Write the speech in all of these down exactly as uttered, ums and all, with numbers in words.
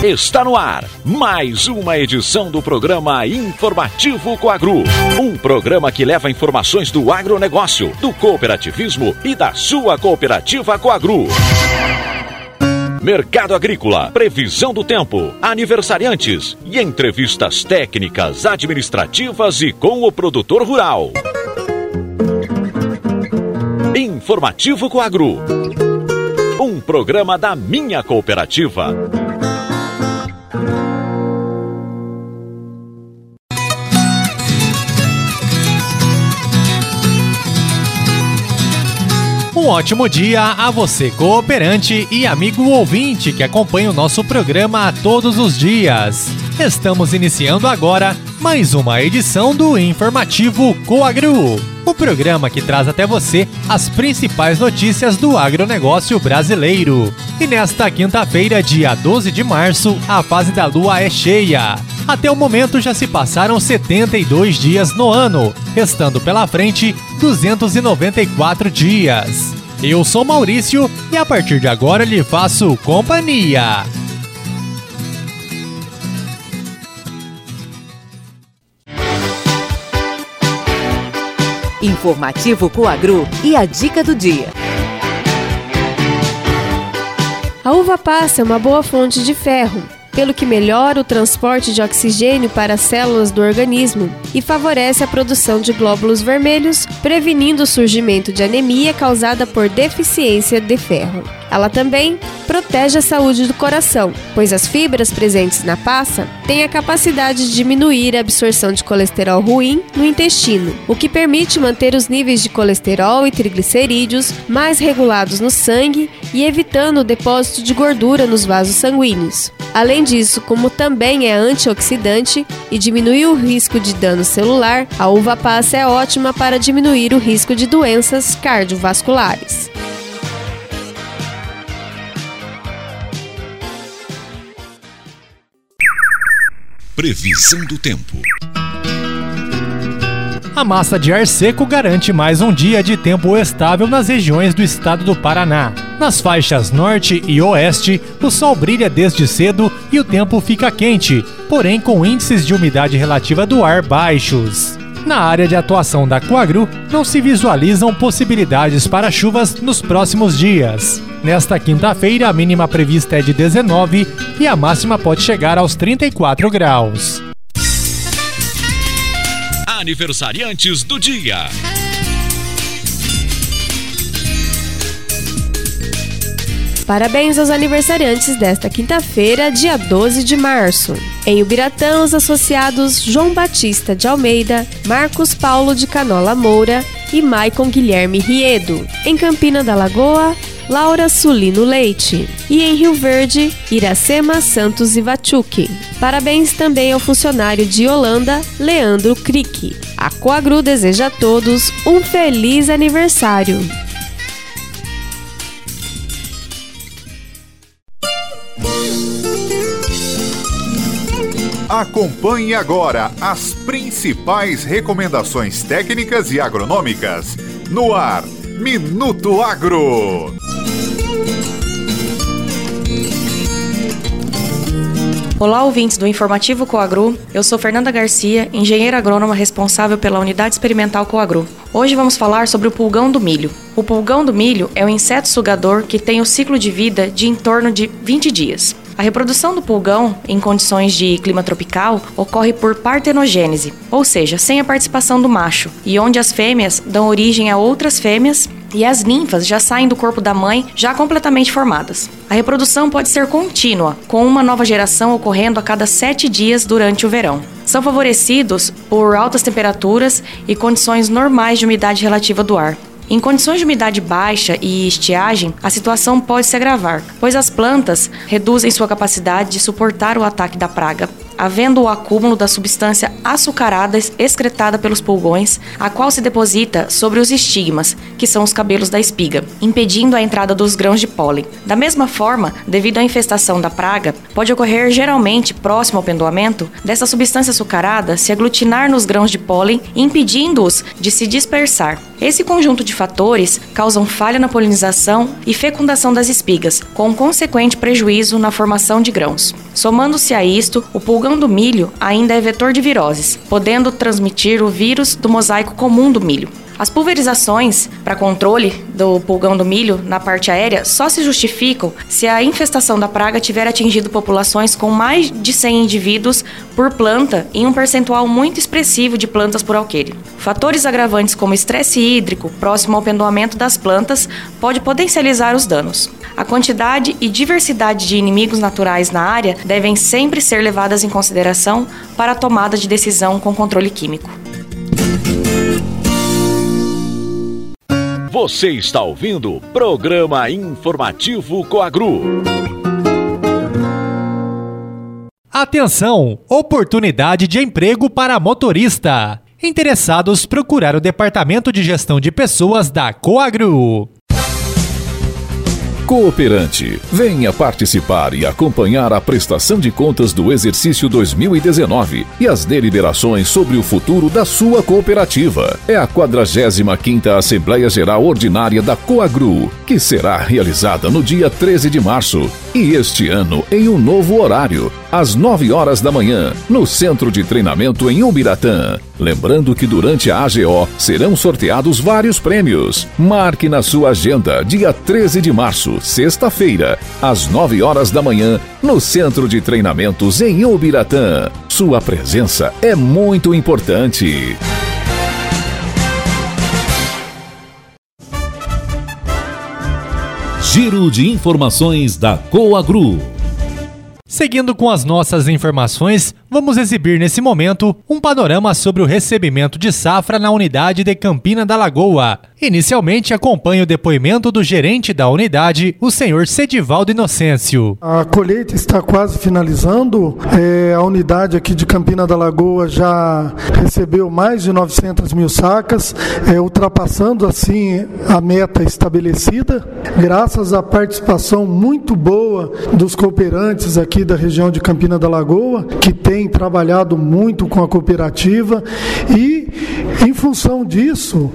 Está no ar mais uma edição do programa Informativo Coagro. Um programa que leva informações do agronegócio, do cooperativismo e da sua cooperativa Coagro. Mercado agrícola, previsão do tempo, aniversariantes e entrevistas técnicas, administrativas e com o produtor rural. Informativo Coagro. Um programa da minha cooperativa. Um ótimo dia a você, cooperante e amigo ouvinte que acompanha o nosso programa todos os dias. Estamos iniciando agora mais uma edição do Informativo Coagro, o programa que traz até você as principais notícias do agronegócio brasileiro. E nesta quinta-feira, dia doze de março, a fase da lua é cheia. Até o momento já se passaram setenta e dois dias no ano, restando pela frente duzentos e noventa e quatro dias. Eu sou Maurício e a partir de agora lhe faço companhia. Informativo Coagro e a dica do dia. A uva passa é uma boa fonte de ferro, pelo que melhora o transporte de oxigênio para as células do organismo e favorece a produção de glóbulos vermelhos, prevenindo o surgimento de anemia causada por deficiência de ferro. Ela também protege a saúde do coração, pois as fibras presentes na passa têm a capacidade de diminuir a absorção de colesterol ruim no intestino, o que permite manter os níveis de colesterol e triglicerídeos mais regulados no sangue e evitando o depósito de gordura nos vasos sanguíneos. Além disso, como também é antioxidante e diminui o risco de dano celular, a uva passa é ótima para diminuir o risco de doenças cardiovasculares. Previsão do tempo. A massa de ar seco garante mais um dia de tempo estável nas regiões do estado do Paraná. Nas faixas norte e oeste, o sol brilha desde cedo e o tempo fica quente, porém com índices de umidade relativa do ar baixos. Na área de atuação da Coagro, não se visualizam possibilidades para chuvas nos próximos dias. Nesta quinta-feira, a mínima prevista é de dezenove e a máxima pode chegar aos trinta e quatro graus. Aniversariantes do dia. Parabéns aos aniversariantes desta quinta-feira, dia doze de março. Em Ubiratã, os associados João Batista de Almeida, Marcos Paulo de Canola Moura e Maicon Guilherme Riedo. Em Campina da Lagoa, Laura Sulino Leite. E em Rio Verde, Iracema Santos Ivachuk. Parabéns também ao funcionário de Holanda, Leandro Crick. A Coagro deseja a todos um feliz aniversário. Acompanhe agora as principais recomendações técnicas e agronômicas. No ar, Minuto Agro. Olá, ouvintes do Informativo Coagro. Eu sou Fernanda Garcia, engenheira agrônoma responsável pela Unidade Experimental Coagro. Hoje vamos falar sobre o pulgão do milho. O pulgão do milho é um inseto sugador que tem o ciclo de vida de em torno de vinte dias. A reprodução do pulgão, em condições de clima tropical, ocorre por partenogênese, ou seja, sem a participação do macho, e onde as fêmeas dão origem a outras fêmeas e as ninfas já saem do corpo da mãe já completamente formadas. A reprodução pode ser contínua, com uma nova geração ocorrendo a cada sete dias durante o verão. São favorecidos por altas temperaturas e condições normais de umidade relativa do ar. Em condições de umidade baixa e estiagem, a situação pode se agravar, pois as plantas reduzem sua capacidade de suportar o ataque da praga, havendo o acúmulo da substância açucarada excretada pelos pulgões, a qual se deposita sobre os estigmas, que são os cabelos da espiga, impedindo a entrada dos grãos de pólen. Da mesma forma, devido à infestação da praga, pode ocorrer geralmente próximo ao pendoamento dessa substância açucarada se aglutinar nos grãos de pólen, impedindo-os de se dispersar. Esse conjunto de fatores causam falha na polinização e fecundação das espigas, com consequente prejuízo na formação de grãos. Somando-se a isto, o pulgão do milho ainda é vetor de viroses, podendo transmitir o vírus do mosaico comum do milho. As pulverizações para controle do pulgão do milho na parte aérea só se justificam se a infestação da praga tiver atingido populações com mais de cem indivíduos por planta em um percentual muito expressivo de plantas por alqueire. Fatores agravantes como estresse hídrico próximo ao pendoamento das plantas pode potencializar os danos. A quantidade e diversidade de inimigos naturais na área devem sempre ser levadas em consideração para a tomada de decisão com controle químico. Você está ouvindo o Programa Informativo Coagru. Atenção! Oportunidade de emprego para motorista. Interessados procurar o Departamento de Gestão de Pessoas da Coagru. Cooperante, venha participar e acompanhar a prestação de contas do exercício dois mil e dezenove e as deliberações sobre o futuro da sua cooperativa. É a quadragésima quinta Assembleia Geral Ordinária da Coagru, que será realizada no dia treze de março, e este ano em um novo horário, às nove horas da manhã, no Centro de Treinamento em Ubiratã. Lembrando que durante a A G O serão sorteados vários prêmios. Marque na sua agenda, dia treze de março, sexta-feira, às nove horas da manhã, no Centro de Treinamentos em Ubiratã. Sua presença é muito importante. Giro de informações da Coagru. Seguindo com as nossas informações, vamos exibir nesse momento um panorama sobre o recebimento de safra na unidade de Campina da Lagoa. Inicialmente, acompanhe o depoimento do gerente da unidade, o senhor Sedivaldo Inocêncio. A colheita está quase finalizando. É, a unidade aqui de Campina da Lagoa já recebeu mais de novecentas mil sacas, é, ultrapassando assim a meta estabelecida, graças à participação muito boa dos cooperantes aqui da região de Campina da Lagoa, que tem trabalhado muito com a cooperativa, e em função disso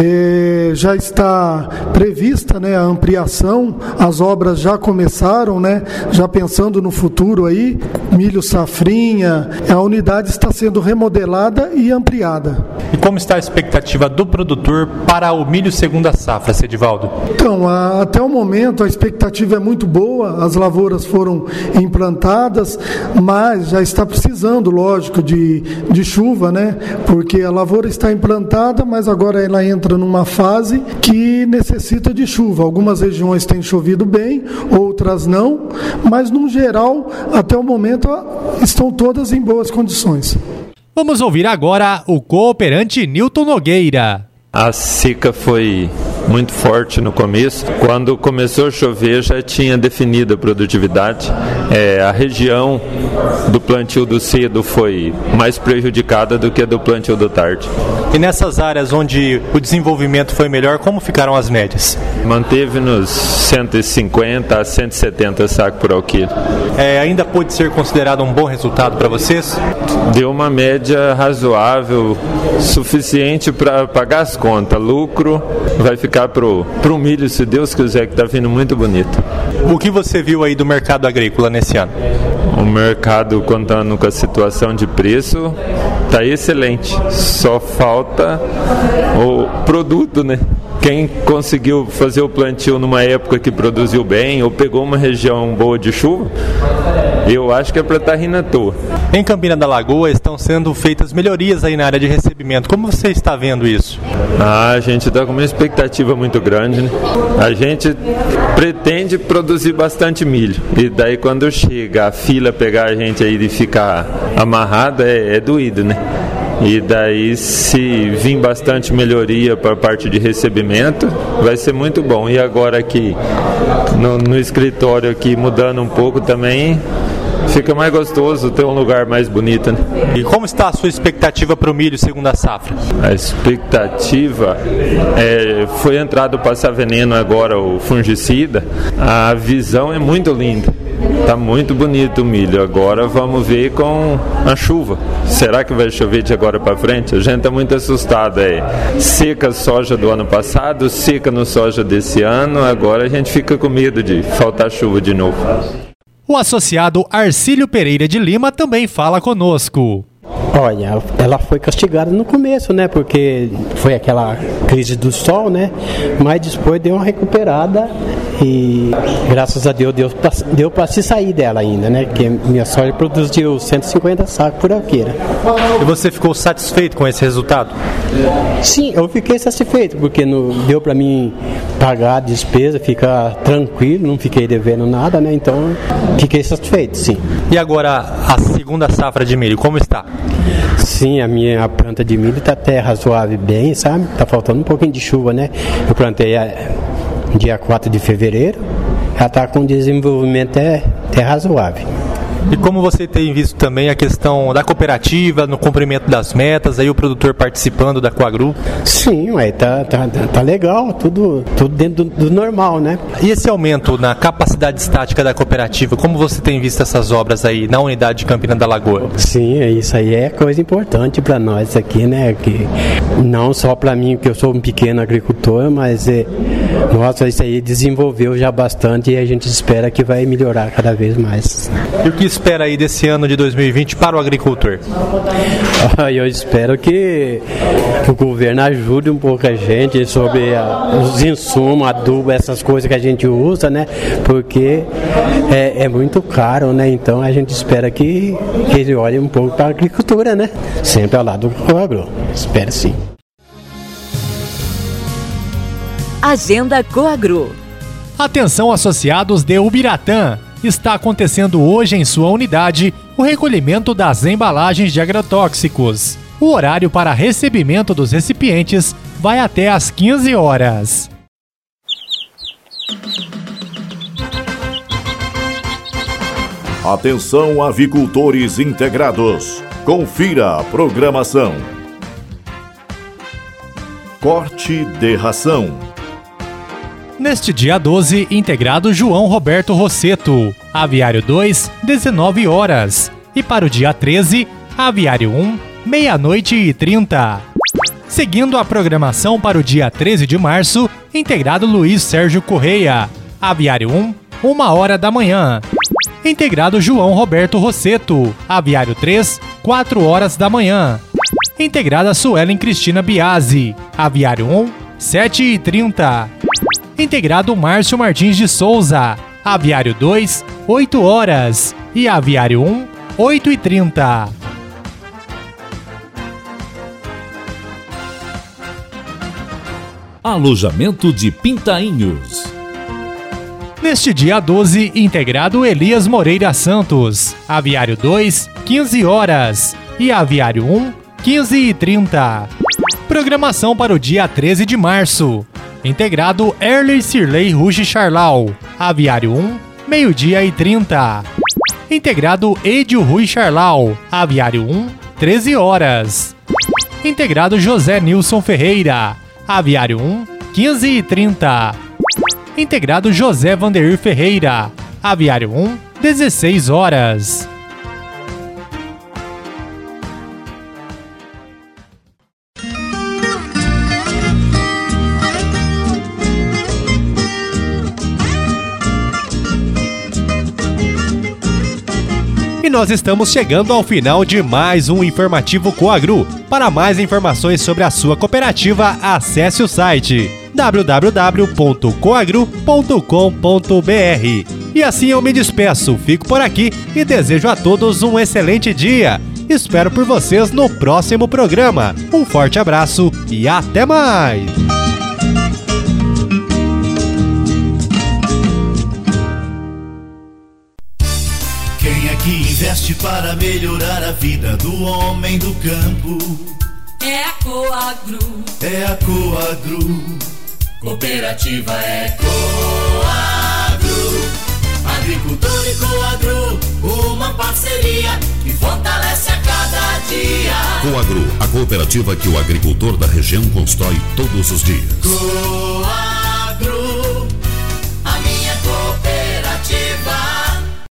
é, já está prevista, né, a ampliação. As obras já começaram, né, já pensando no futuro aí, milho safrinha, a unidade está sendo remodelada e ampliada. E como está a expectativa do produtor para o milho segunda safra, Sedivaldo? Então, a, até o momento a expectativa é muito boa, as lavouras foram implantadas, mas já está precisando, lógico, de, de chuva, né? Porque a lavoura está implantada, mas agora ela entra numa fase que necessita de chuva. Algumas regiões têm chovido bem, outras não, mas no geral, até o momento, estão todas em boas condições. Vamos ouvir agora o cooperante Nilton Nogueira. A seca foi muito forte no começo. Quando começou a chover, já tinha definido a produtividade. É, a região do plantio do cedo foi mais prejudicada do que a do plantio do tarde. E nessas áreas onde o desenvolvimento foi melhor, como ficaram as médias? Manteve nos cento e cinquenta a cento e setenta sacos por alqueire. É, ainda pode ser considerado um bom resultado para vocês? Deu uma média razoável, suficiente para pagar as contas. Lucro vai ficar para o milho, se Deus quiser, que está vindo muito bonito. O que você viu aí do mercado agrícola nesse ano? O mercado, contando com a situação de preço, está excelente. Só falta o produto, né? Quem conseguiu fazer o plantio numa época que produziu bem ou pegou uma região boa de chuva, eu acho que é para estar rindo à toa. Em Campina da Lagoa estão sendo feitas melhorias aí na área de recebimento. Como você está vendo isso? Ah, a gente está com uma expectativa muito grande, né? A gente pretende produzir bastante milho. E daí quando chega a fila pegar a gente aí e ficar amarrado, é, é doído, né? E daí, se vir bastante melhoria para a parte de recebimento, vai ser muito bom. E agora aqui no, no escritório aqui mudando um pouco também, fica mais gostoso ter um lugar mais bonito, né? E como está a sua expectativa para o milho segunda safra? A expectativa é, foi entrado passar veneno agora, o fungicida. A visão é muito linda. Tá muito bonito o milho. Agora vamos ver com a chuva. Será que vai chover de agora para frente? A gente tá muito assustado. É seca a soja do ano passado, seca no soja desse ano. Agora a gente fica com medo de faltar chuva de novo. O associado Arcílio Pereira de Lima também fala conosco. Olha, ela foi castigada no começo, né? Porque foi aquela crise do sol, né? Mas depois deu uma recuperada e graças a Deus deu pra, deu para se sair dela ainda, né? Porque minha sogra produziu cento e cinquenta sacos por alqueira. E você ficou satisfeito com esse resultado? Sim, eu fiquei satisfeito, porque no, deu para mim pagar a despesa, ficar tranquilo, não fiquei devendo nada, né? Então, fiquei satisfeito, sim. E agora, a segunda safra de milho, como está? Sim, a minha planta de milho está até razoável bem, sabe? Está faltando um pouquinho de chuva, né? Eu plantei a, dia quatro de fevereiro, já está com desenvolvimento até, até razoável. E como você tem visto também a questão da cooperativa, no cumprimento das metas, aí o produtor participando da Coagru? Sim, ué, tá, tá, tá legal, tudo, tudo dentro do, do normal, né? E esse aumento na capacidade estática da cooperativa, como você tem visto essas obras aí na unidade de Campina da Lagoa? Sim, isso aí é coisa importante para nós aqui, né? Que não só para mim, que eu sou um pequeno agricultor, mas é, nossa, isso aí desenvolveu já bastante e a gente espera que vai melhorar cada vez mais. E o que espera aí desse ano de dois mil e vinte para o agricultor? Eu espero que o governo ajude um pouco a gente sobre a, os insumos, adubo, essas coisas que a gente usa, né? Porque é, é muito caro, né? Então a gente espera que, que ele olhe um pouco para a agricultura, né? Sempre ao lado do Coagru. Espero sim. Agenda Coagru. Atenção, associados de Ubiratã. Está acontecendo hoje em sua unidade o recolhimento das embalagens de agrotóxicos. O horário para recebimento dos recipientes vai até às quinze horas. Atenção, avicultores integrados. Confira a programação. Corte de ração. Neste dia doze, integrado João Roberto Rosseto, Aviário dois, dezenove horas. E para o dia treze, Aviário um, meia-noite e trinta. Seguindo a programação para o dia treze de março, integrado Luiz Sérgio Correia, Aviário um, uma hora da manhã. Integrado João Roberto Rosseto, Aviário três, quatro horas da manhã. Integrada Suelen Cristina Biasi, Aviário um, sete e trinta. Integrado Márcio Martins de Souza, Aviário dois, oito horas e Aviário um, oito e trinta. Alojamento de Pintainhos. Neste dia doze, integrado Elias Moreira Santos, Aviário dois, quinze horas e Aviário um, quinze e trinta. Programação para o dia treze de março. Integrado Erley Cirlei Ruge Charlau, Aviário um, meio-dia e trinta. Integrado Edio Rui Charlau, Aviário um, treze horas. Integrado José Nilson Ferreira, Aviário um, quinze e trinta. Integrado José Vanderir Ferreira, Aviário um, dezesseis horas. E nós estamos chegando ao final de mais um Informativo Coagru. Para mais informações sobre a sua cooperativa, acesse o site w w w ponto coagru ponto com ponto b r. E assim eu me despeço, fico por aqui e desejo a todos um excelente dia. Espero por vocês no próximo programa. Um forte abraço e até mais! Que investe para melhorar a vida do homem do campo. É a Coagru. É a Coagru. Cooperativa é Coagru. Agricultor e Coagru, uma parceria que fortalece a cada dia. Coagru, a cooperativa que o agricultor da região constrói todos os dias. Coagru.